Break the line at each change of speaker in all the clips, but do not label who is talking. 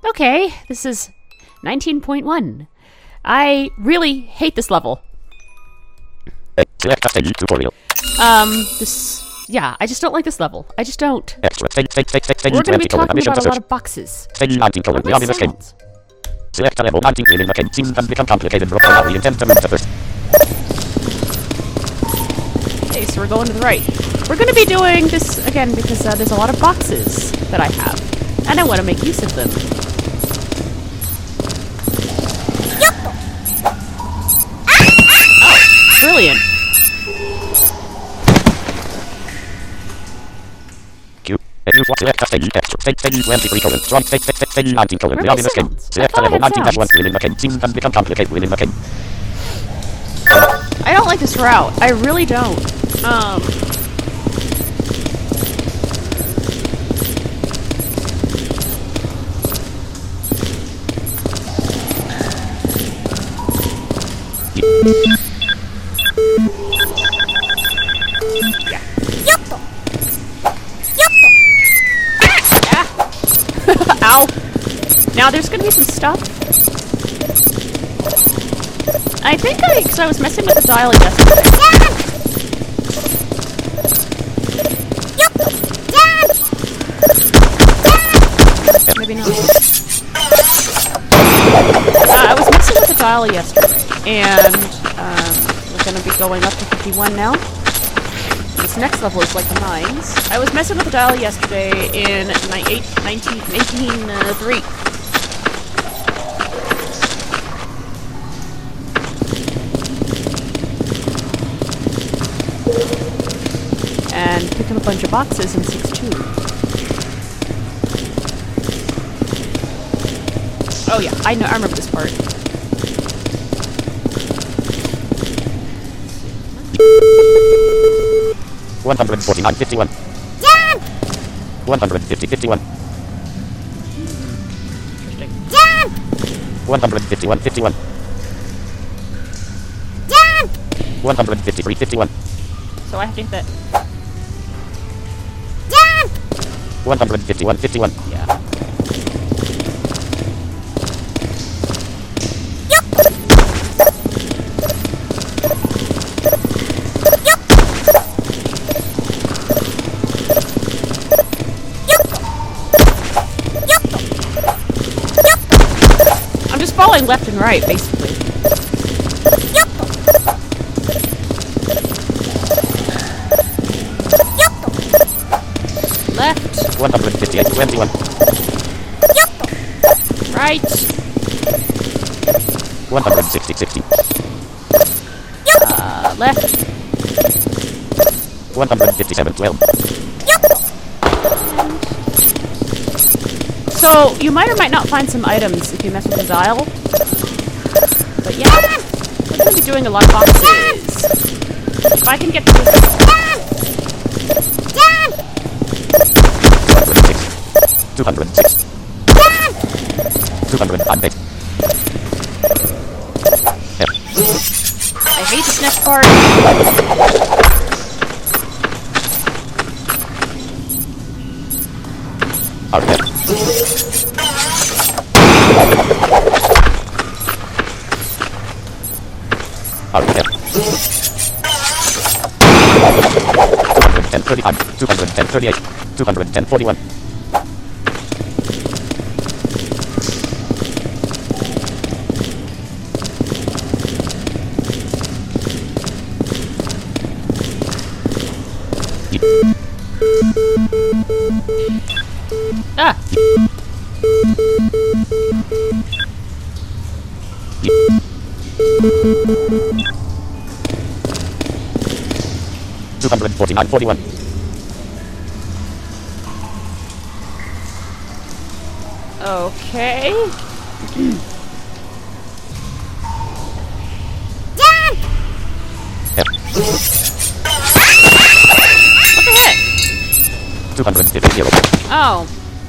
Okay, this is 19.1. I really hate this level. Yeah, I just don't like this level. I just don't. We're going to be talking about a lot of boxes.
Select a level 19 within the game. Seems to become complicated. We intend to move to first.
Okay, so we're going to the right. We're going to be doing this again because there's a lot of boxes that I have. And I want to make use of them. Oh, brilliant.
Select a stage extra. Stage 23 colon. Strike stage 19 colon. We are in the game. Select a level 19-1 within the game. Seems to become complicated within the game.
I don't like this route. I really don't. Ow! Now there's gonna be some stuff. I think because I was messing with the dial yesterday. Maybe not. I was messing with the dial yesterday, and we're gonna be going up to 51 now. This next level is like the 9s. I was messing with the dial yesterday in 19.3. And picked up a bunch of boxes in 6.2. Oh yeah, I remember this part.
$149.51. 150.51.
Interesting.
151.51. 153.51.
So I have to hit that.
151.51.
Yeah. I'm just following left and right, basically. Left.
158.21.
Right.
160.60.
Left.
157.12.
So, you might or might not find some items if you mess with the dial. But yeah, we're going to be doing a lot of boxes. If I can get to this...
206. 208.
I hate this next part.
Okay. Okay. 210.35. 210.38. 210.41.
Ah!
249.41.
Okay.
Yep.
What the heck?
250.
Oh.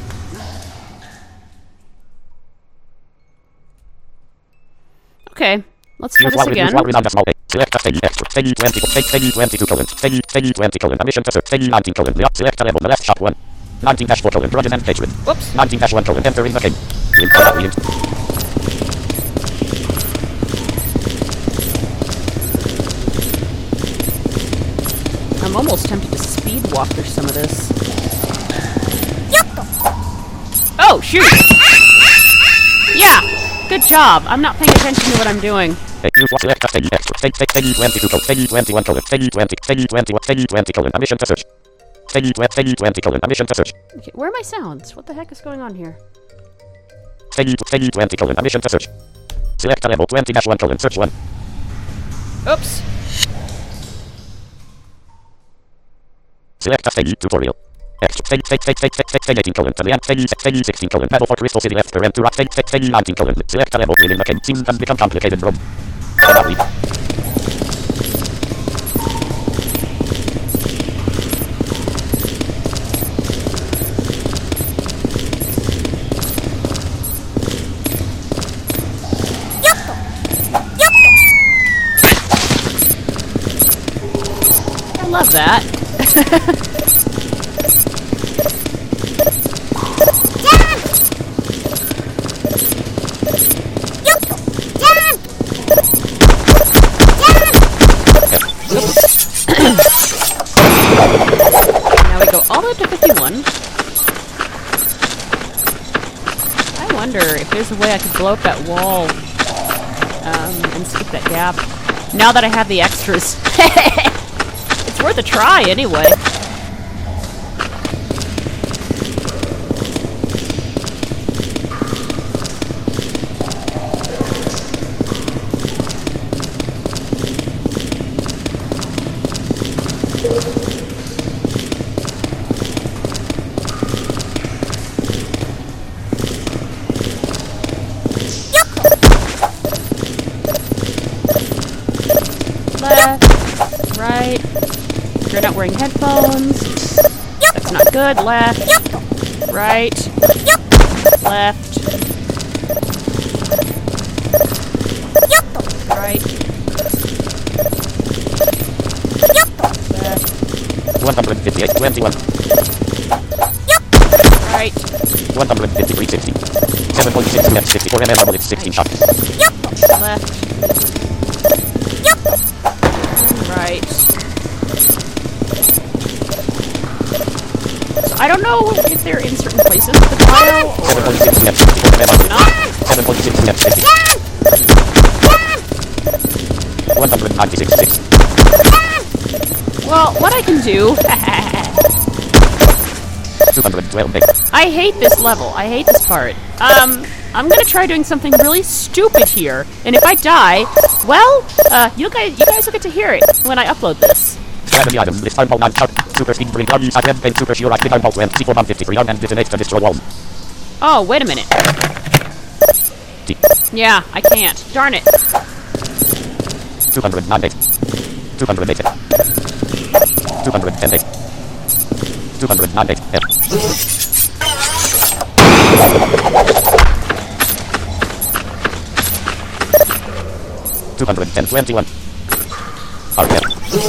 Okay. Let's try this again.
Select a stage extra. Stage 20. Stage 22 colon. Stage 20 colon. Permission to search. Stage 19 colon. Select a level. The left shot 1. 19-4 colon, Broden and Patron.
Whoops.
19-1 colon, entering the game. William, William.
I'm almost tempted to speed walk through some of this. Oh, shoot! Yeah! Good job. I'm not paying attention to what I'm doing.
Use what select Peggy extra. Peggy 22 colon, Peggy 21 colon, Peggy 20, Peggy 21, Peggy 20 colon, permission to search. Peggy 20 colon, permission to search.
Okay, where are my sounds? What the heck is going on here?
Peggy 20 colon, permission to search. Select a level 20-1 colon, search 1.
Oops.
Select a Peggy tutorial. Extra. Peggy 18 colon, Peggy 16 colon, battle for Crystal City left to rent to rock. Peggy 19 colon, select a level within the game. Seems can become complicated, bro.
I love that. Now we go all the way up to 51. I wonder if there's a way I could blow up that wall and skip that gap. Now that I have the extras. It's worth a try anyway. Left, right. You're not wearing headphones. That's not good. Left, right, left, right, left,
158, 21.
right,
153, 60. 7.6 left, 64 mm, bullets, 16 shots.
left, right. So I don't know if they're in certain places of the tile or
7.6 left, 64 mm.
not.
7.6 left, 50. 196, 6.
Well, what I can do...
212, 8.
I hate this level. I hate this part. I'm gonna try doing something really stupid here, and if I die, well, you guys will get to hear it when I upload this.
Strategy items list arm 9 count. Super speed bring arm use item and super sure active arm 20 for 153 arm and detonate to destroy wall.
Oh, wait a minute.
D.
Yeah, I can't. Darn it.
298. 208. 210. 298. F. 210, 21. RF.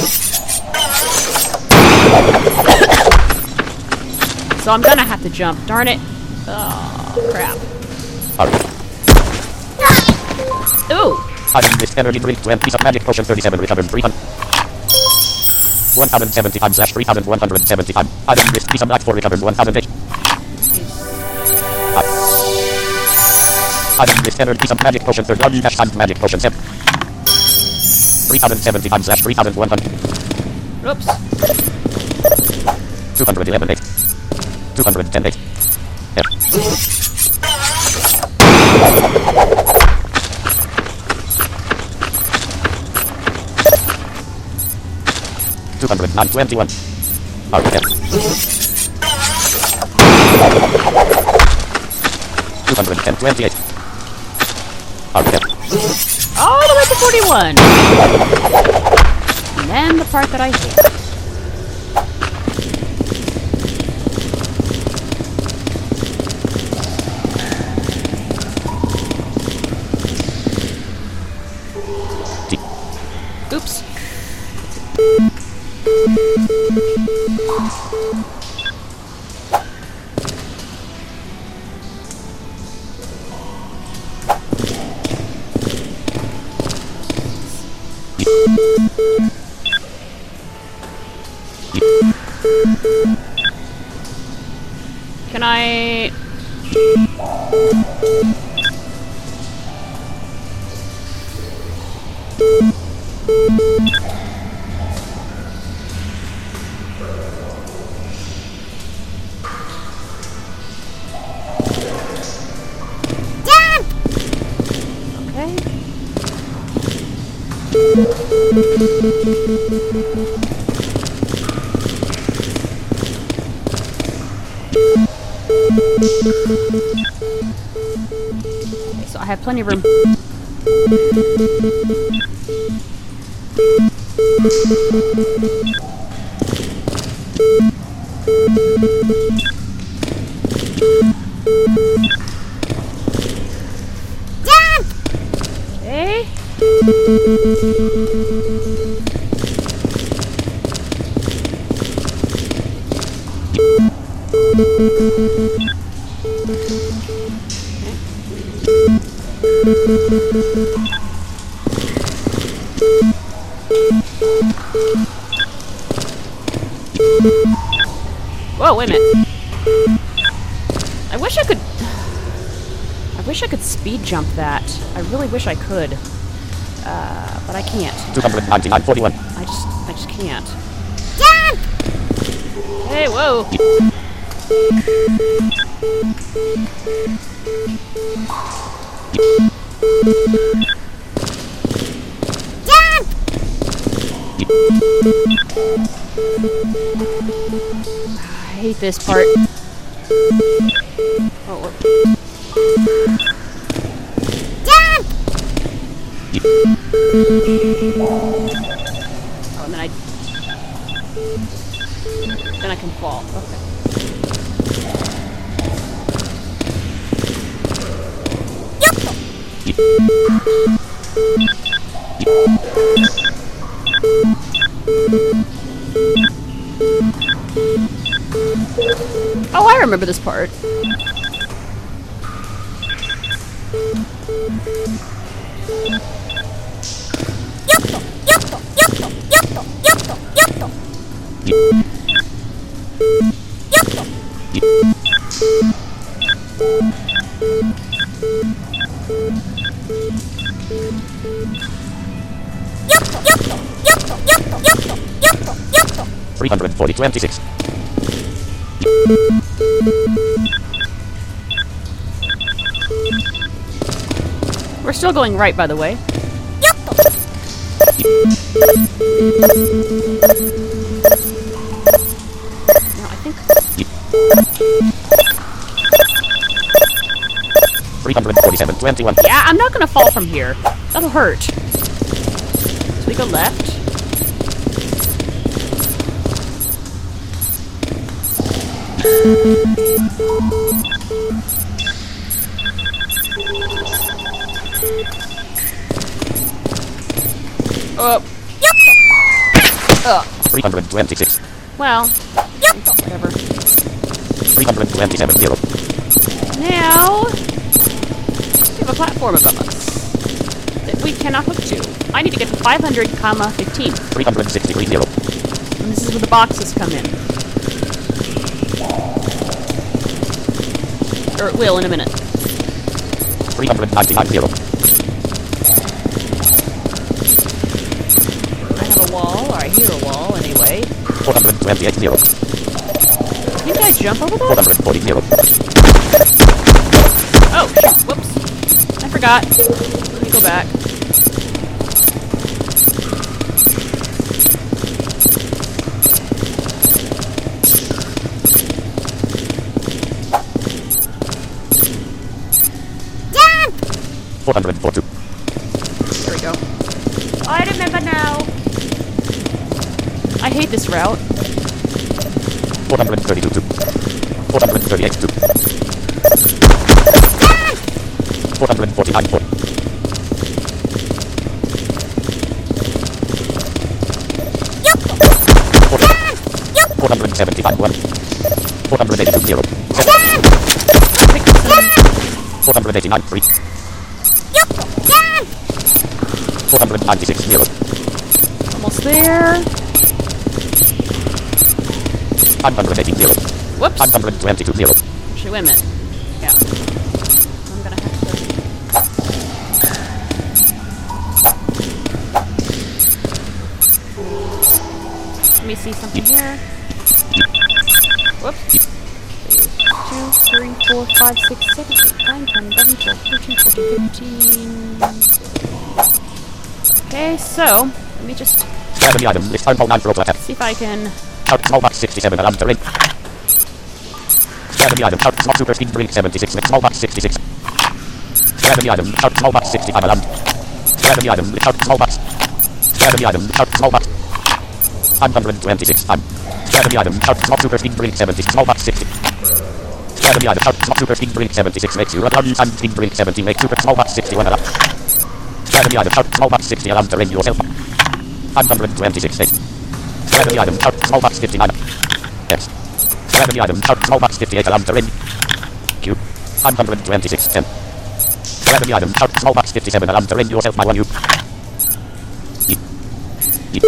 So I'm gonna have to jump. Darn it. Oh, crap.
RF.
Ooh.
Item list energy drink 20 piece of magic potion 37 recovered 300. 1075 slash 3175. Item list piece of black 4 recovered 1008. Item list energy piece of magic potion 30 dash times magic potion 7. 3075 slash 3100.
Oops.
211 8. 210 8. F. 209 21. RF. 210 28. RF.
All the way to 41. And then the part that I hate.
D.
Oops. Can I... Okay, so I have plenty of room. Okay. Whoa, wait a minute. I wish I could speed jump that. I really wish I could. But I can't.
299.41.
I just can't. Hey, whoa! I hate this part. Oh, and then I can fall. Okay. Oh, I remember this part.
$340.26.
We're still going right, by the way. No, I think...
347.21.
Yeah, I'm not gonna fall from here. That'll hurt. So we go left. Up.
326.
Well, whatever.
327.0.
Now, we have a platform above us that we cannot hook to. I need to get to 500, 15.
363.0.
And this is where the boxes come in. Or it will in a minute.
399.0.
I have a wall, or I hear a wall anyway.
428.0.
Didn't I jump over that?
440.0.
Oh, shit. Whoops. I forgot. Let me go back.
Dad! 442.
There we go. I remember now. I hate this route.
432. 438. 449. 475. 1. 482. 0. 489. 3. 496. 0.
Almost there.
580. 0.
Whoops.
522. 0.
Actually, wait a minute. Yeah. I'm gonna have to... Let me see something here. Whoops. 2, 3, 4, 5, 6, 7, 8, 9, 10, 11, 12, 13, 14, 15... Okay, so, let me just...
Grab the item. List home hold 9 for auto attack.
see if I can...
Out small box 67 alarm terrain. Grab the item. Out small super speed drink 76. Small box 66. Grab the item. Out small box 65 alarm. Grab the item. Out small box. Grab the item. Out small box. 126 time. Grab the item. Out small super speed drink 76. Small box 60. Grab the item. Out small super speed drink 76 makes you run and speed drink 70 make super small box 61 alarm. Grab the item. Out small box 60 alarm terrain yourself. 126 8. Grab the item. Out small box 59. X. Grab the item. Out small box 58 alarm terrain. Q. 126 10. Grab the item. Out small box 57 alarm terrain yourself my one you. E. E.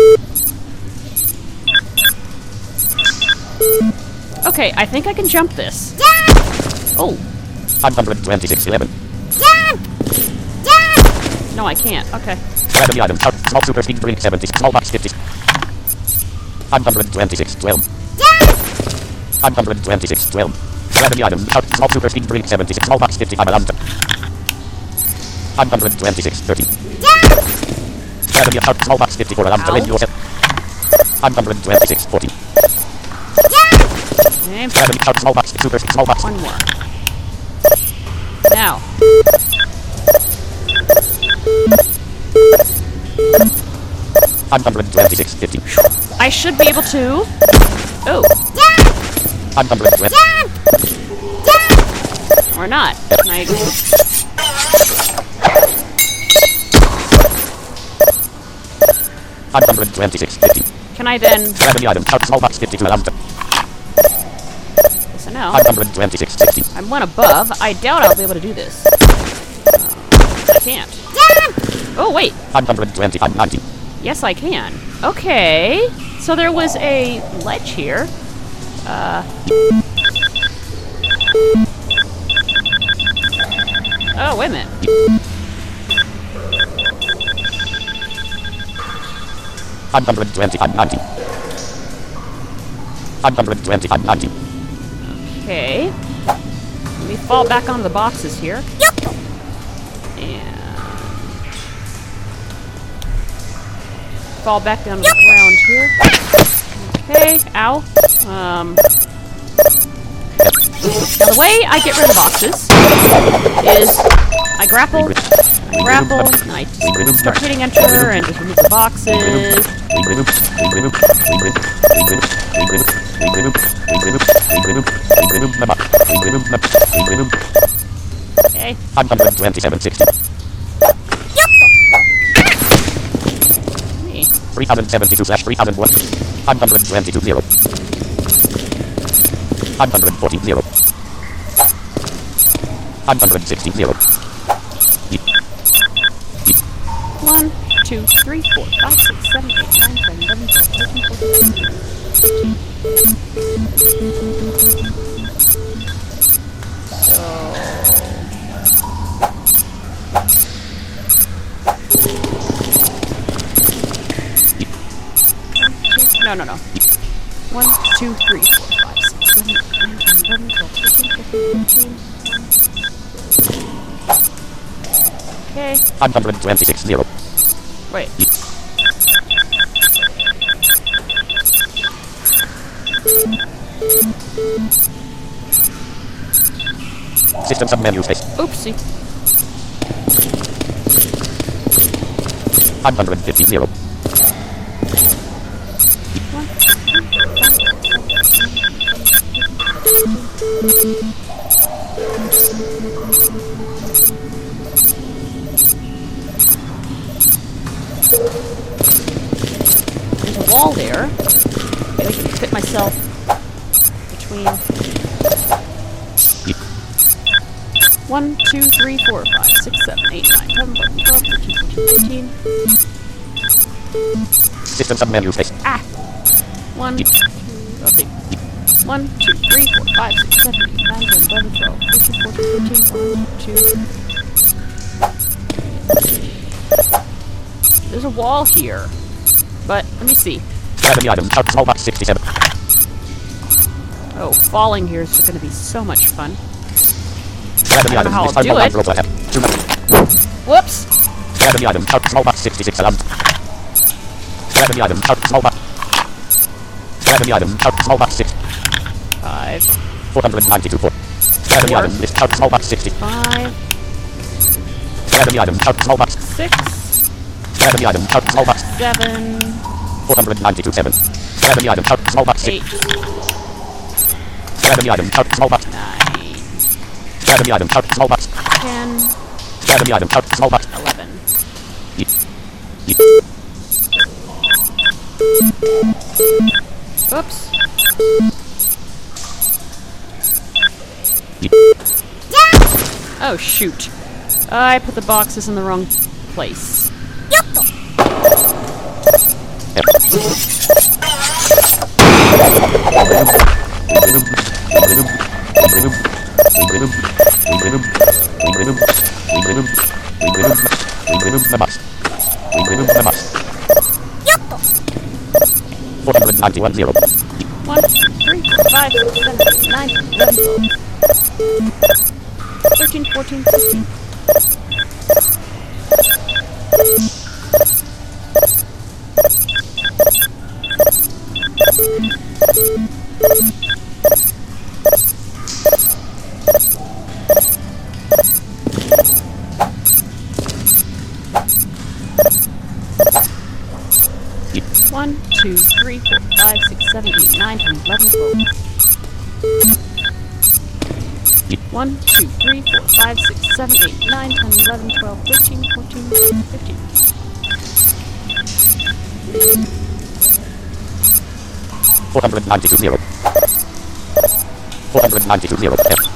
Okay, I think I can jump this. Oh.
126 11.
No, I can't. Okay.
Grab the item. Out small super speed drink 70. Small box 50. 126 12. 126 12. Grab the item. Out small super speed drink 76. Small box 55 alarm. 126 13. Grab the out small box 54 alarm terrain yourself. 126 14.
Okay.
Grab the out small box super small box.
One more. Now.
I'm 126 50.
I should be able to... Oh.
I'm 120.
Or not. Can I...
I'm 126 50.
Can I then...
Grab the item. Out small box 52 alarm.
So now...
I'm 126 60.
I'm one above. I doubt I'll be able to do this. I can't. Oh, wait.
I'm 120. I'm 90.
Yes, I can. Okay. So there was a ledge here. Oh, wait a minute.
I'm 120. I'm 90. I'm 120. I'm 90.
Okay. Let me fall back onto the boxes here. And... fall back down to the ground here. Okay, ow. Now the way I get rid of the boxes is I grapple, and I just start hitting enter and just remove the boxes. Okay.
I'm 127 60. 3072 / 3001. 122 0. 140 0. 160 0.
1, 2, 3, 4, 5, 6, 7, 8, 9, 10, 11, 12, 13, 14, 15. No. 1, 2, 3, 4, 5, 6, 7, 8, 9, 10, 11, 12, 13, 14, 15. Okay.
126 0.
Wait.
System submenu space.
Oopsie.
150 0.
There's a wall there. Maybe I can fit myself between 1, 2, 3, 4, 5, 6, 7, 8, 9, 10, 11, 12, 13, 14, 15.
System submenu space.
Ah! 1, 2, let's see. 1, 2, 3, 4, 5, 6, 7, 8, 9, 10, 11, 12, 13, 14, 15, 1, 2. There's a wall here. But, let me see.
Grab any item. Small box 67.
Oh, falling here is going to be so much fun.
Grab any
I don't
item.
know how
It's
I'll
time
do
for
it.
roll ahead. 2 minutes.
Whoops!
Grab any item. Small box 66. Alarm. Grab any item. Small box. Grab any item. Small box 6.
5,
492. 4. Grab any item. List. Small box 60.
5,
Grab any item. Small box.
6,
Grab any item. Small box.
7,
492. 7. Grab any item. Small box 6.
8,
Grab any item. Small box.
9,
Grab any item. Small box.
10,
Grab any item. Small box.
11. Oops. Oh, shoot. I put the boxes in the wrong place.
$491.
1, 2, 3, 4, 5, 6, 7, 8, 9, 11, 12, 13, 14, 15. One, 2, 3, 4, 5, 6, 7, 8, 9, 10, 11, 12. 1, 2, 3, 4, 5, 6, 7, 8, 9, 10, 11, 12, 13, 14, 15.
$492. 492.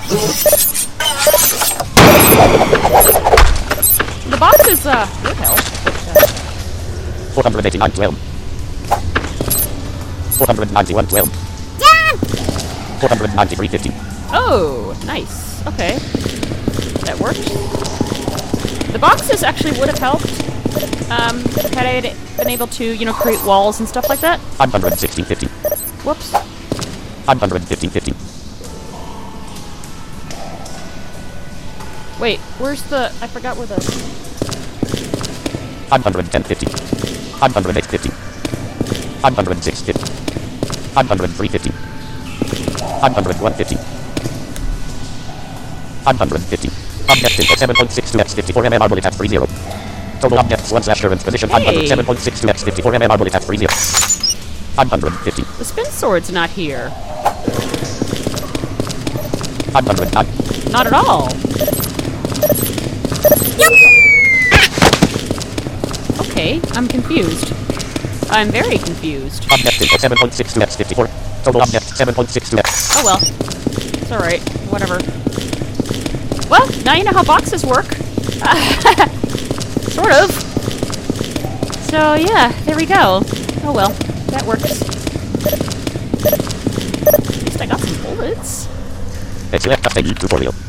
The boxes, would help, but,
489. 12. 491. 12. 493. 15.
oh, nice. Okay. That works. The boxes actually would have helped, had I been able to, you know, create walls and stuff like that.
116. 15.
Whoops.
115. 15.
Wait, where's the... I forgot where the...
110. 15. 108. 15. 106. 15. 103. 15. 101. 15. 150. Objective 7.62 x 54 mm bullet at 30. Total objects 1 / current position.
Hey.
107.62 x 54 mm bullet at 30. 150.
The spin sword's not here.
109.
Not at all. Okay, I'm confused. I'm very confused.
Objective 7.62 x 54. Total object 7.62 x.
Oh well. It's alright. Whatever. Well, now you know how boxes work. Sort of. So yeah, there we go. Oh well, that works. At least I got some bullets.
It's left a tutorial.